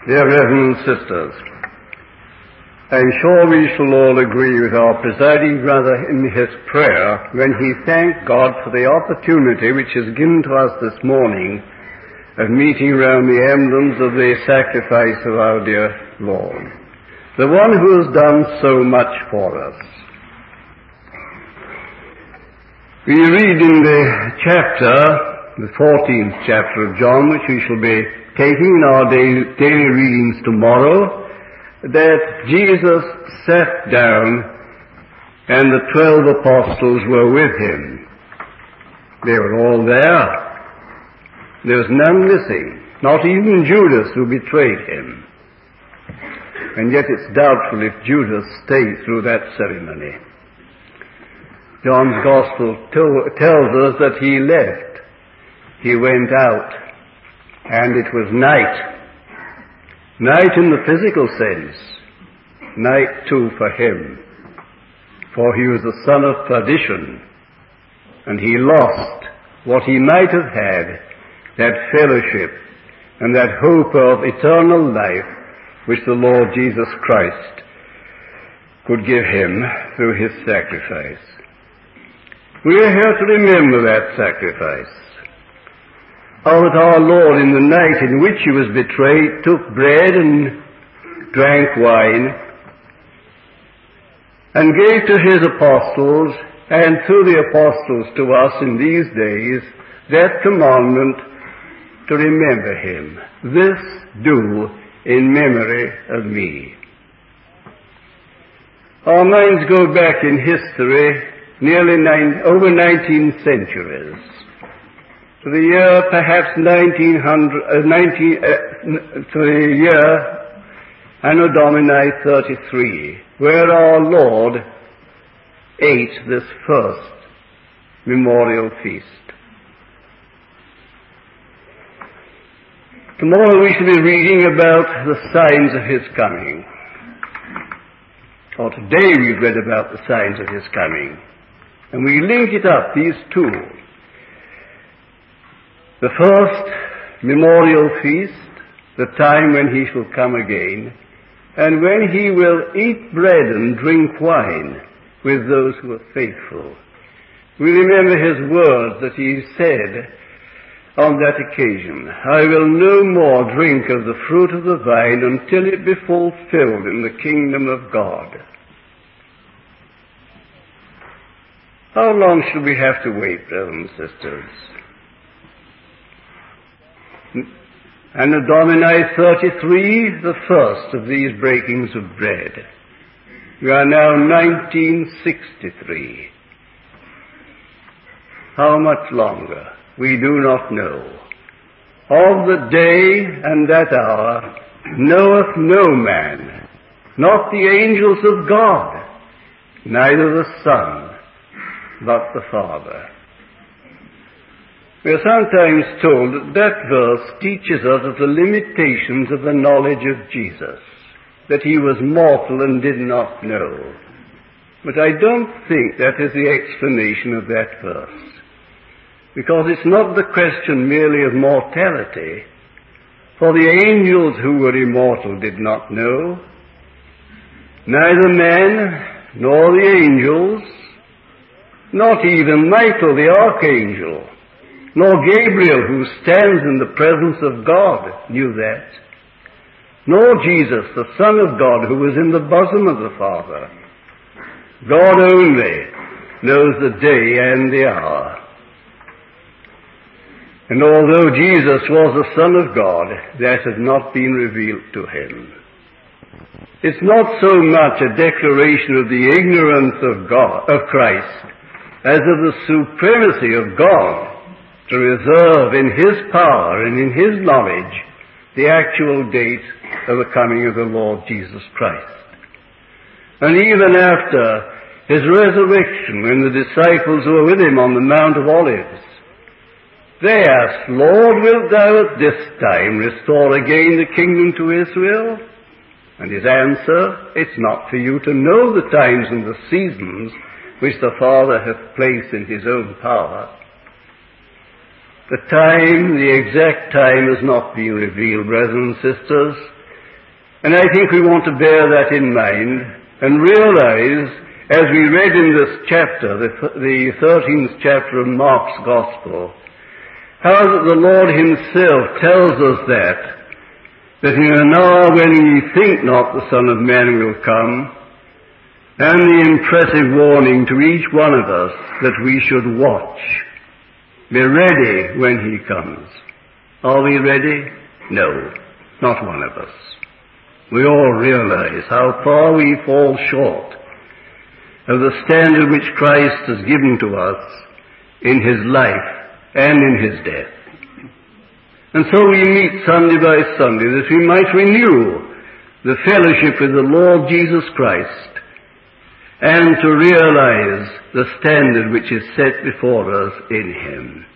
Dear brothers and sisters, I'm sure we shall all agree with our presiding brother in his prayer when he thanked God for the opportunity which is given to us this morning of meeting around the emblems of the sacrifice of our dear Lord, the one who has done so much for us. We read in the 14th chapter of John, which we shall be taking in our daily readings tomorrow, that Jesus sat down and the 12 apostles were with him. They were all there. There was none missing, not even Judas, who betrayed him. And yet it's doubtful if Judas stayed through that ceremony. John's Gospel tells us that he left. He went out. And it was night. Night in the physical sense. Night too for him. For he was the son of perdition. And he lost what he might have had, that fellowship and that hope of eternal life which the Lord Jesus Christ could give him through his sacrifice. We are here to remember that sacrifice. How that our Lord, in the night in which he was betrayed, took bread and drank wine and gave to his apostles, and through the apostles to us in these days, that commandment to remember him. This do in memory of me. Our minds go back in history over 19 centuries. To the year perhaps 1900, to the year Anno Domini 33, where our Lord ate this first memorial feast. Tomorrow we shall be reading about the signs of his coming. Or today we've read about the signs of his coming. And we link it up, these two. The first memorial feast, the time when he shall come again, and when he will eat bread and drink wine with those who are faithful. We remember his words that he said on that occasion, I will no more drink of the fruit of the vine until it be fulfilled in the kingdom of God. How long shall we have to wait, brothers and sisters? Anno Domini 33, the first of these breakings of bread. We are now 1963. How much longer? We do not know. Of the day and that hour knoweth no man, not the angels of God, neither the Son, but the Father. We are sometimes told that verse teaches us of the limitations of the knowledge of Jesus, that he was mortal and did not know. But I don't think that is the explanation of that verse, because it's not the question merely of mortality, for the angels who were immortal did not know, neither men nor the angels, not even Michael the archangel, nor Gabriel, who stands in the presence of God, knew that. Nor Jesus, the Son of God, who was in the bosom of the Father. God only knows the day and the hour. And although Jesus was the Son of God, that had not been revealed to him. It's not so much a declaration of the ignorance of Christ, as of the supremacy of God, to reserve in his power and in his knowledge the actual date of the coming of the Lord Jesus Christ. And even after his resurrection, when the disciples were with him on the Mount of Olives, they asked, Lord, wilt thou at this time restore again the kingdom to Israel? And his answer, it's not for you to know the times and the seasons which the Father hath placed in his own power. The exact time has not been revealed, brothers and sisters, And I think we want to bear that in mind and realize, as we read in this chapter, the 13th chapter of Mark's Gospel, how that the Lord himself tells us that in an hour when ye think not the Son of Man will come, and the impressive warning to each one of us that we should watch, be ready when he comes. Are we ready? No, not one of us. We all realize how far we fall short of the standard which Christ has given to us in his life and in his death. And so we meet Sunday by Sunday that we might renew the fellowship with the Lord Jesus Christ and to realize the standard which is set before us in him.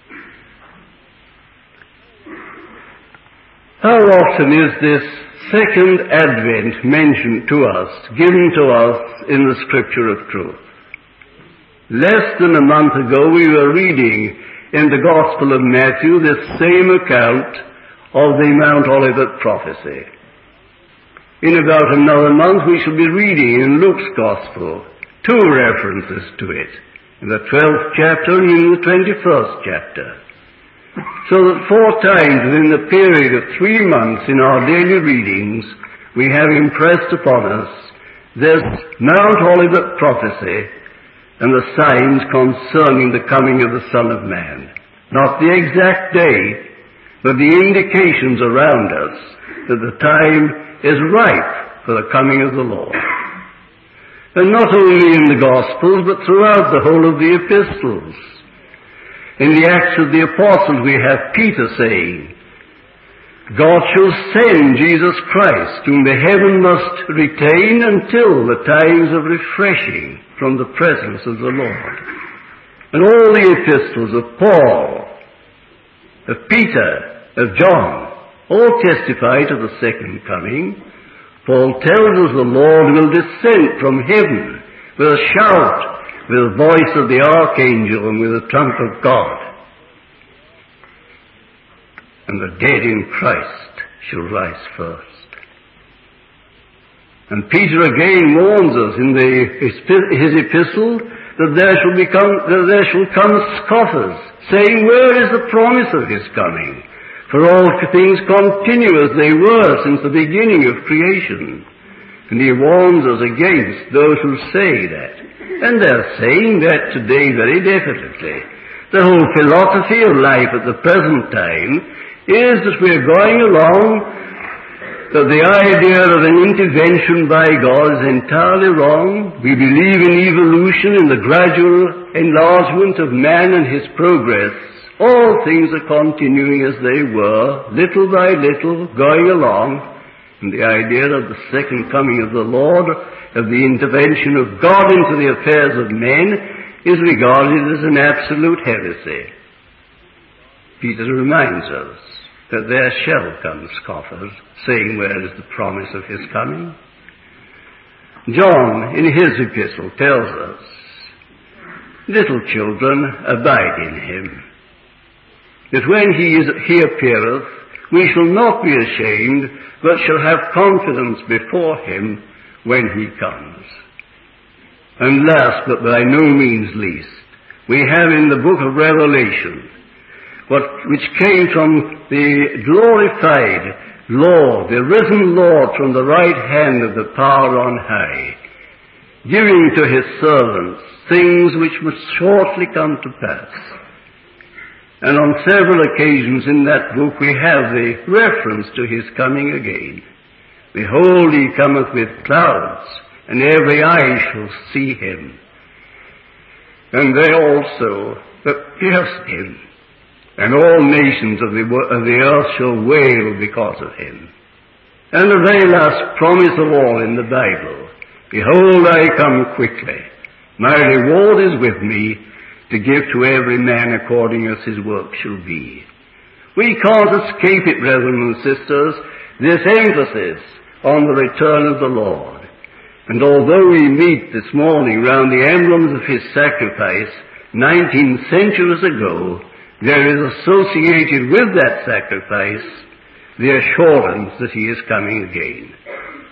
How often is this second advent mentioned to us, given to us in the Scripture of truth? Less than a month ago we were reading in the Gospel of Matthew this same account of the Mount Olivet prophecy. In about another month we shall be reading in Luke's Gospel 2 references to it, in the 12th chapter and in the 21st chapter. So that 4 times within the period of 3 months in our daily readings we have impressed upon us this Mount Olivet prophecy and the signs concerning the coming of the Son of Man. Not the exact day, but the indications around us that the time is ripe for the coming of the Lord. And not only in the Gospels, but throughout the whole of the epistles. In the Acts of the Apostles we have Peter saying, God shall send Jesus Christ, whom the heaven must retain until the times of refreshing from the presence of the Lord. And all the epistles of Paul, of Peter, of John, all testify to the second coming. Paul tells us the Lord will descend from heaven with a shout, with the voice of the archangel, and with the trump of God. And the dead in Christ shall rise first. And Peter again warns us in his epistle that there shall come scoffers, saying, where is the promise of his coming? For all things continue as they were since the beginning of creation. And he warns us against those who say that. And they're saying that today very definitely. The whole philosophy of life at the present time is that we're going along, that the idea of an intervention by God is entirely wrong. We believe in evolution, in the gradual enlargement of man and his progress. All things are continuing as they were, little by little, going along. And the idea of the second coming of the Lord, of the intervention of God into the affairs of men, is regarded as an absolute heresy. Peter reminds us that there shall come scoffers, saying, where is the promise of his coming? John, in his epistle, tells us, little children, abide in him, that when he appeareth, we shall not be ashamed, but shall have confidence before him when he comes. And last, but by no means least, we have in the book of Revelation, which came from the glorified Lord, the risen Lord from the right hand of the power on high, giving to his servants things which must shortly come to pass. And on several occasions in that book we have the reference to his coming again. Behold, he cometh with clouds, and every eye shall see him, and they also that pierced him. And all nations of the earth shall wail because of him. And the very last promise of all in the Bible, behold, I come quickly. My reward is with me to give to every man according as his work shall be. We can't escape it, brethren and sisters, this emphasis on the return of the Lord. And although we meet this morning round the emblems of his sacrifice 19 centuries ago, there is associated with that sacrifice the assurance that he is coming again.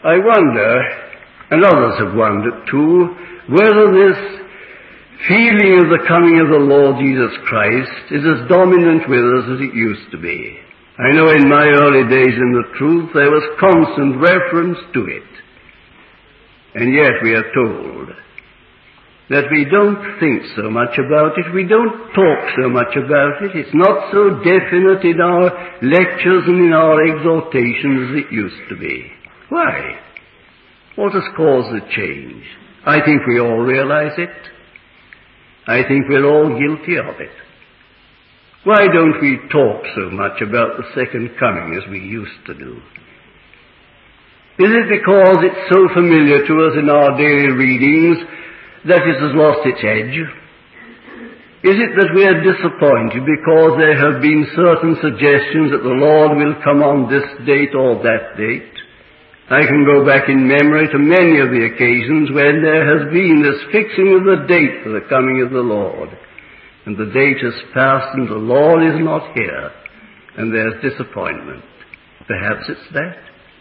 I wonder, and others have wondered too, whether this feeling of the coming of the Lord Jesus Christ is as dominant with us as it used to be. I know in my early days in the truth there was constant reference to it. And yet we are told that we don't think so much about it, we don't talk so much about it, it's not so definite in our lectures and in our exhortations as it used to be. Why? What has caused the change? I think we all realize it. I think we're all guilty of it. Why don't we talk so much about the second coming as we used to do? Is it because it's so familiar to us in our daily readings that it has lost its edge? Is it that we are disappointed because there have been certain suggestions that the Lord will come on this date or that date? I can go back in memory to many of the occasions when there has been this fixing of the date for the coming of the Lord. And the date has passed and the Lord is not here. And there's disappointment. Perhaps it's that.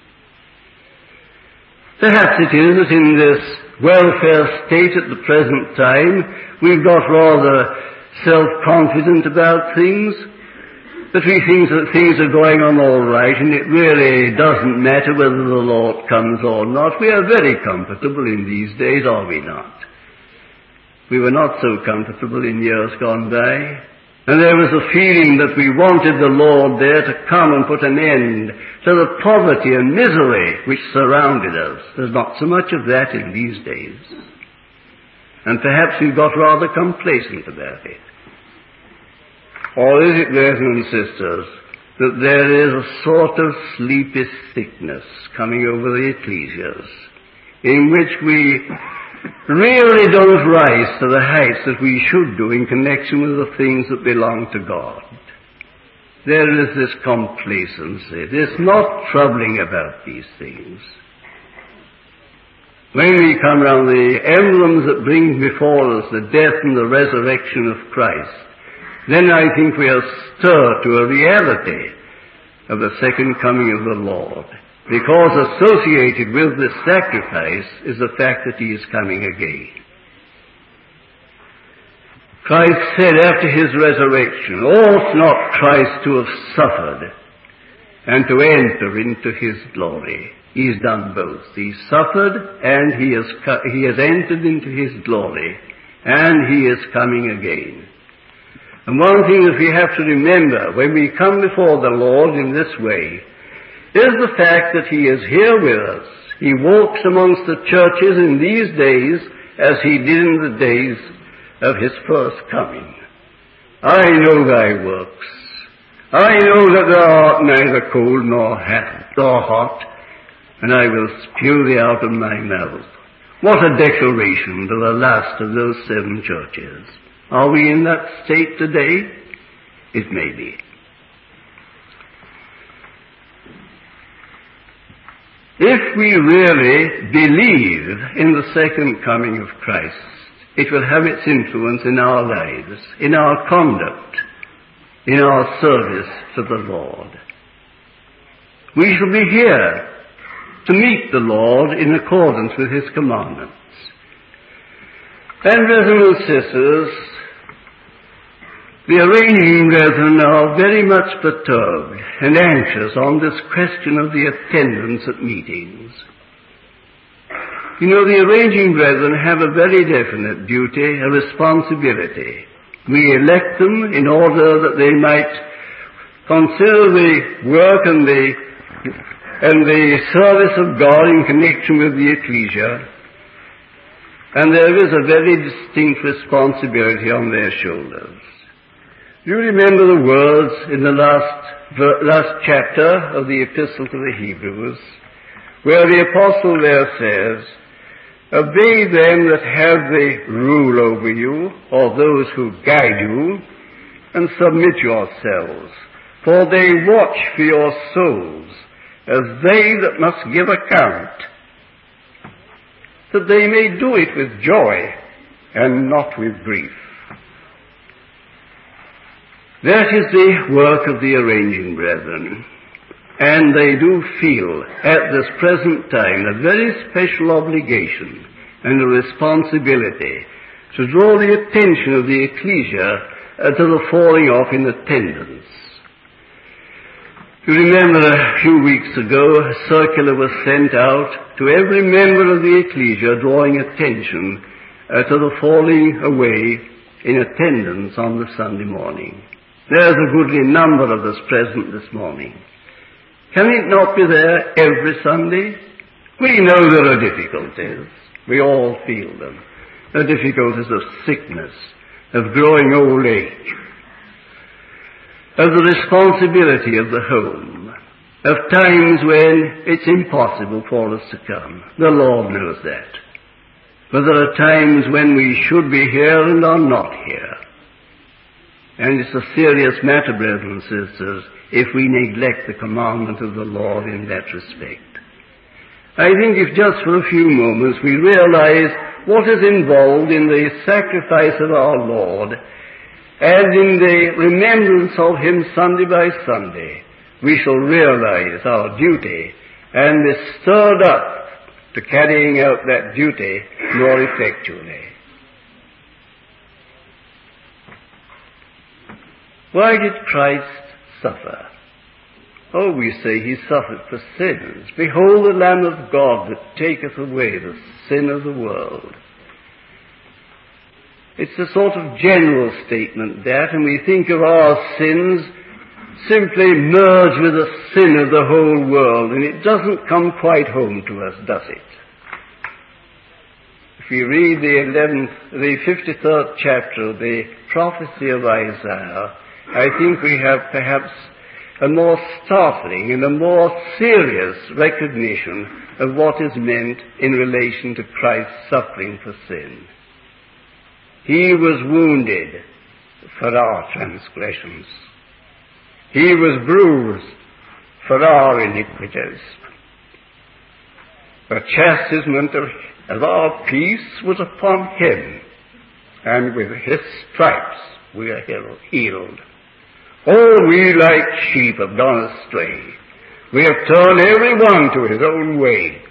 Perhaps it is that in this welfare state at the present time, we've got rather self-confident about things, that we think that things are going on all right, and it really doesn't matter whether the Lord comes or not. We are very comfortable in these days, are we not? We were not so comfortable in years gone by. And there was a feeling that we wanted the Lord there to come and put an end to the poverty and misery which surrounded us. There's not so much of that in these days. And perhaps we've got rather complacent about it. Or is it, brethren and sisters, that there is a sort of sleepy sickness coming over the ecclesias, in which we really don't rise to the heights that we should do in connection with the things that belong to God? There is this complacency, this not troubling about these things. When we come round the emblems that bring before us the death and the resurrection of Christ, then I think we are stirred to a reality of the second coming of the Lord, because associated with this sacrifice is the fact that He is coming again. Christ said after His resurrection, ought not Christ to have suffered and to enter into His glory? He's done both. He suffered and He has entered into His glory, and He is coming again. And one thing that we have to remember when we come before the Lord in this way is the fact that He is here with us. He walks amongst the churches in these days as He did in the days of His first coming. I know thy works. I know that thou art neither cold nor hot, and I will spew thee out of my mouth. What a declaration to the last of those 7 churches. Are we in that state today? It may be. If we really believe in the second coming of Christ, it will have its influence in our lives, in our conduct, in our service to the Lord. We shall be here to meet the Lord in accordance with His commandments. And brethren and sisters, the arranging brethren are very much perturbed and anxious on this question of the attendance at meetings. You know, the arranging brethren have a very definite duty, a responsibility. We elect them in order that they might consider the work and the service of God in connection with the ecclesia. And there is a very distinct responsibility on their shoulders. Do you remember the words in the last chapter of the Epistle to the Hebrews, where the apostle there says, obey them that have the rule over you, or those who guide you, and submit yourselves, for they watch for your souls, as they that must give account, that they may do it with joy and not with grief. That is the work of the arranging brethren. And they do feel at this present time a very special obligation and a responsibility to draw the attention of the ecclesia to the falling off in attendance. You remember a few weeks ago a circular was sent out to every member of the ecclesia drawing attention to the falling away in attendance on the Sunday morning. There's a goodly number of us present this morning. Can it not be there every Sunday? We know there are difficulties. We all feel them. The difficulties of sickness, of growing old age, of the responsibility of the home, of times when it's impossible for us to come. The Lord knows that. But there are times when we should be here and are not here. And it's a serious matter, brothers and sisters, if we neglect the commandment of the Lord in that respect. I think if just for a few moments we realize what is involved in the sacrifice of our Lord and in the remembrance of Him Sunday by Sunday, we shall realize our duty and be stirred up to carrying out that duty more effectually. Why did Christ suffer? Oh, we say He suffered for sins. Behold the Lamb of God that taketh away the sin of the world. It's a sort of general statement that, and we think of our sins simply merged with the sin of the whole world, and it doesn't come quite home to us, does it? If we read the 53rd chapter of the prophecy of Isaiah, I think we have perhaps a more startling and a more serious recognition of what is meant in relation to Christ's suffering for sin. He was wounded for our transgressions. He was bruised for our iniquities. The chastisement of our peace was upon Him, and with His stripes we are healed. Oh, we like sheep have gone astray. We have turned every one to his own way.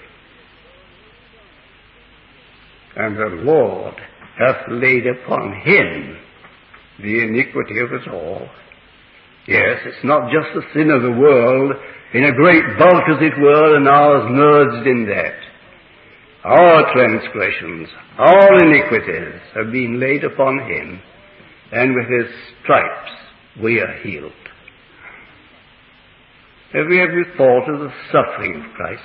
And the Lord hath laid upon Him the iniquity of us all. Yes, it's not just the sin of the world, in a great bulk as it were, and ours merged in that. Our transgressions, our iniquities have been laid upon Him, and with His stripes we are healed. Have you ever thought of the suffering of Christ?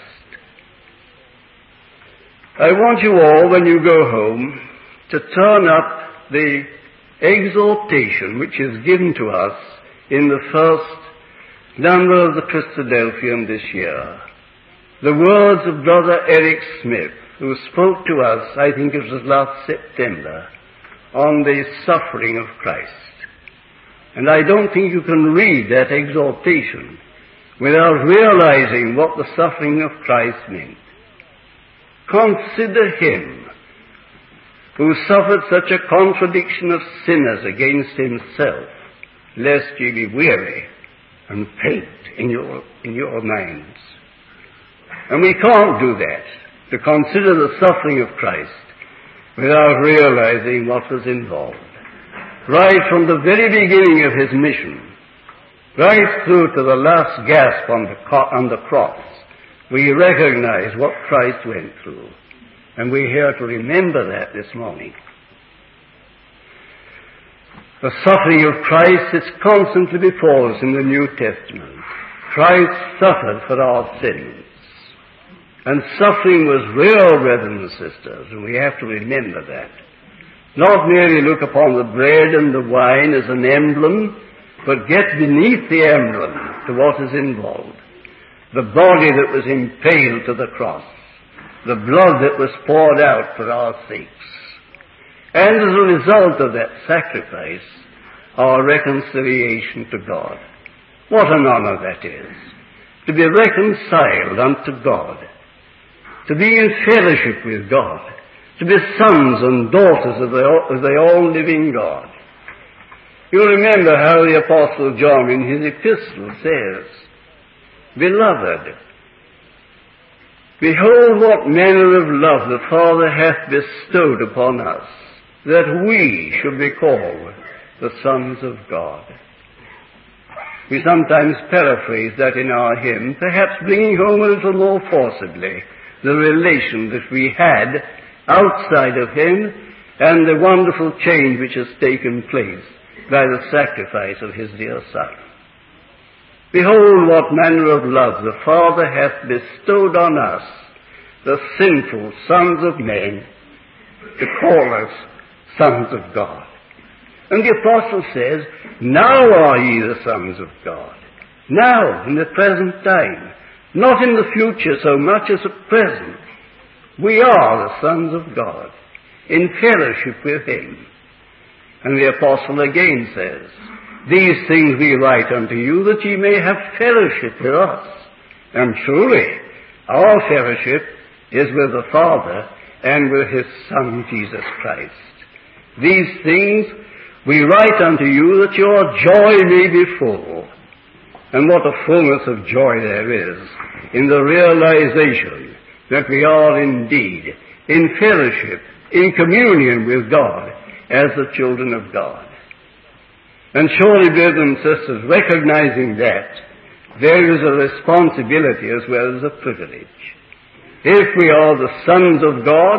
I want you all, when you go home, to turn up the exhortation which is given to us in the first number of the Christadelphian this year. The words of Brother Eric Smith, who spoke to us, I think it was last September, on the suffering of Christ. And I don't think you can read that exhortation without realizing what the suffering of Christ meant. Consider Him who suffered such a contradiction of sinners against Himself, lest ye be weary and faint in your minds. And we can't do that, to consider the suffering of Christ without realizing what was involved. Right from the very beginning of His mission, right through to the last gasp on the cross, we recognize what Christ went through. And we're here to remember that this morning. The suffering of Christ is constantly before us in the New Testament. Christ suffered for our sins. And suffering was real, brothers and sisters, and we have to remember that. Not merely look upon the bread and the wine as an emblem, but get beneath the emblem to what is involved. The body that was impaled to the cross, the blood that was poured out for our sakes. And as a result of that sacrifice, our reconciliation to God. What an honor that is, to be reconciled unto God, to be in fellowship with God, to be sons and daughters of the all-living God. You remember how the Apostle John in his epistle says, Beloved, behold what manner of love the Father hath bestowed upon us, that we should be called the sons of God. We sometimes paraphrase that in our hymn, perhaps bringing home a little more forcibly the relation that we had outside of Him and the wonderful change which has taken place by the sacrifice of His dear Son. Behold what manner of love the Father hath bestowed on us, the sinful sons of men, to call us sons of God. And the Apostle says, now are ye the sons of God. Now, in the present time. Not in the future so much as at present. We are the sons of God, in fellowship with Him. And the Apostle again says, these things we write unto you, that ye may have fellowship with us. And truly, our fellowship is with the Father and with His Son, Jesus Christ. These things we write unto you, that your joy may be full. And what a fullness of joy there is in the realization that we are indeed in fellowship, in communion with God as the children of God. And surely, brothers and sisters, recognizing that, there is a responsibility as well as a privilege. If we are the sons of God,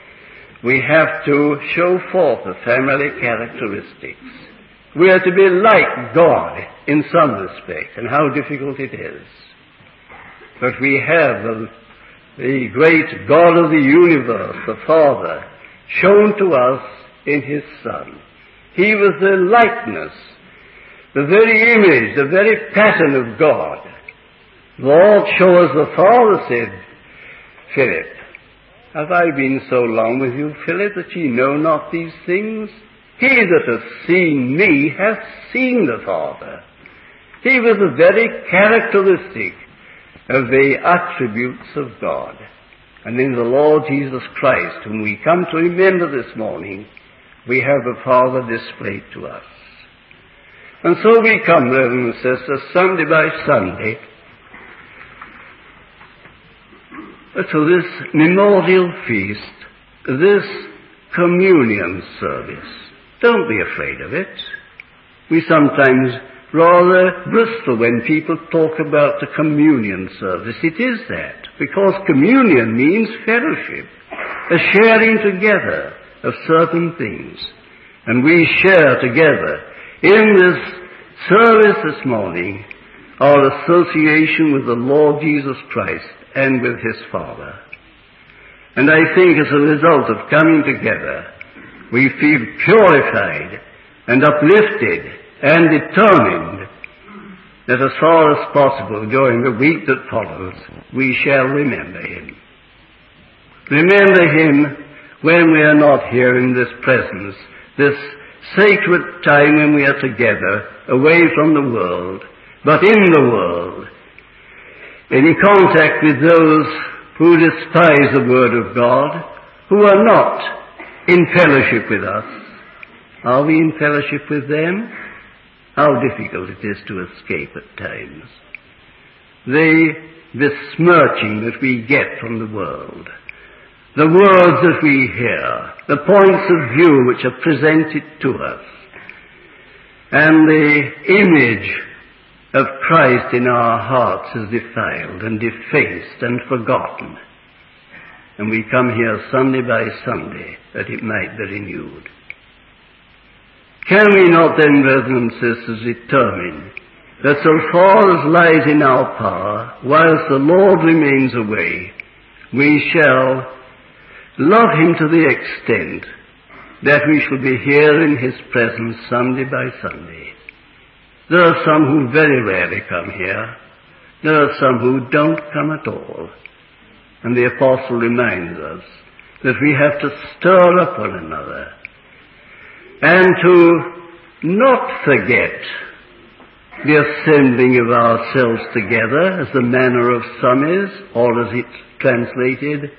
we have to show forth the family characteristics. We are to be like God in some respect, and how difficult it is. But we have the great God of the universe, the Father, shown to us in His Son. He was the likeness, the very image, the very pattern of God. Lord, show us the Father, said Philip. Have I been so long with you, Philip, that ye know not these things? He that hath seen me hath seen the Father. He was the very characteristic of the attributes of God. And in the Lord Jesus Christ, whom we come to remember this morning, we have the Father displayed to us. And so we come, brothers and sisters, Sunday by Sunday, to this memorial feast, this communion service. Don't be afraid of it. We sometimes rather bristle when people talk about the communion service. It is that, because communion means fellowship, a sharing together of certain things. And we share together in this service this morning our association with the Lord Jesus Christ and with His Father. And I think as a result of coming together, we feel purified and uplifted and determined that as far as possible during the week that follows, we shall remember Him. Remember Him when we are not here in this presence, this sacred time when we are together, away from the world, but in the world, in contact with those who despise the Word of God, who are not in fellowship with us. Are we in fellowship with them? How difficult it is to escape at times. The besmirching that we get from the world, the words that we hear, the points of view which are presented to us, and the image of Christ in our hearts is defiled and defaced and forgotten. And we come here Sunday by Sunday that it might be renewed. Can we not then, brothers and sisters, determine that so far as lies in our power, whilst the Lord remains away, we shall love Him to the extent that we shall be here in His presence Sunday by Sunday. There are some who very rarely come here. There are some who don't come at all. And the Apostle reminds us that we have to stir up one another and to not forget the assembling of ourselves together, as the manner of some is, or as it's translated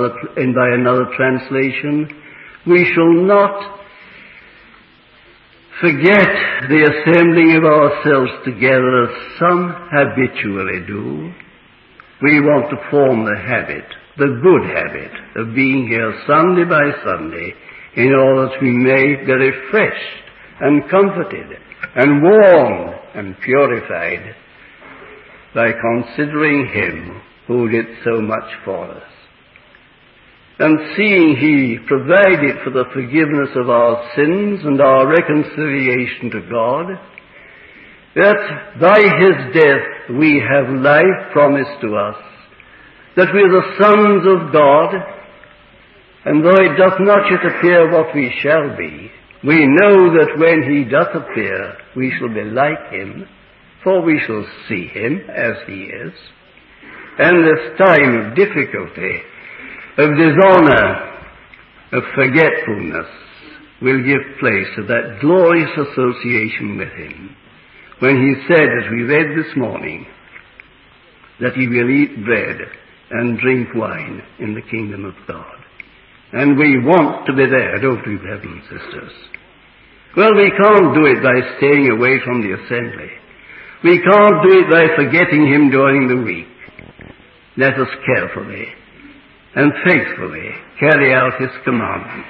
by another translation. We shall not forget the assembling of ourselves together as some habitually do. We want to form the habit, the good habit, of being here Sunday by Sunday in order that we may be refreshed and comforted and warmed and purified by considering Him who did so much for us. And seeing He provided for the forgiveness of our sins and our reconciliation to God, that by His death we have life promised to us, that we are the sons of God, and though it doth not yet appear what we shall be, we know that when He doth appear, we shall be like Him, for we shall see Him as He is. And this time of difficulty, of dishonor, of forgetfulness, will give place to that glorious association with Him, when He said, as we read this morning, that He will eat bread and drink wine in the kingdom of God. And we want to be there, don't we, brothers and sisters? Well, we can't do it by staying away from the assembly. We can't do it by forgetting Him during the week. Let us carefully and faithfully carry out His commandment.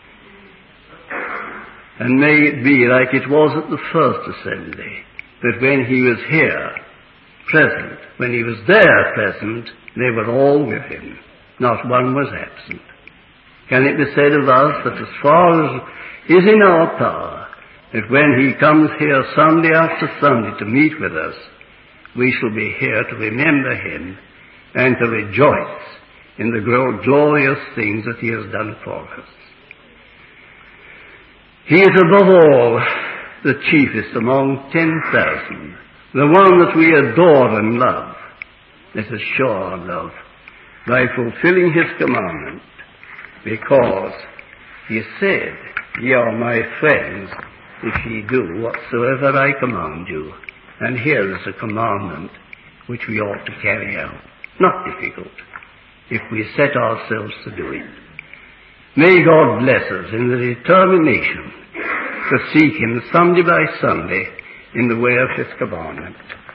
And may it be like it was at the first assembly, that when He was here, present, when He was there present, they were all with Him. Not one was absent. Can it be said of us that as far as is in our power, that when He comes here Sunday after Sunday to meet with us, we shall be here to remember Him and to rejoice in the glorious things that He has done for us. He is above all the chiefest among 10,000, the one that we adore and love. Let us show our love by fulfilling His commandment, because He said, "Ye are my friends, if ye do whatsoever I command you." And here is a commandment which we ought to carry out. Not difficult, if we set ourselves to do it. May God bless us in the determination to seek Him Sunday by Sunday in the way of His commandment.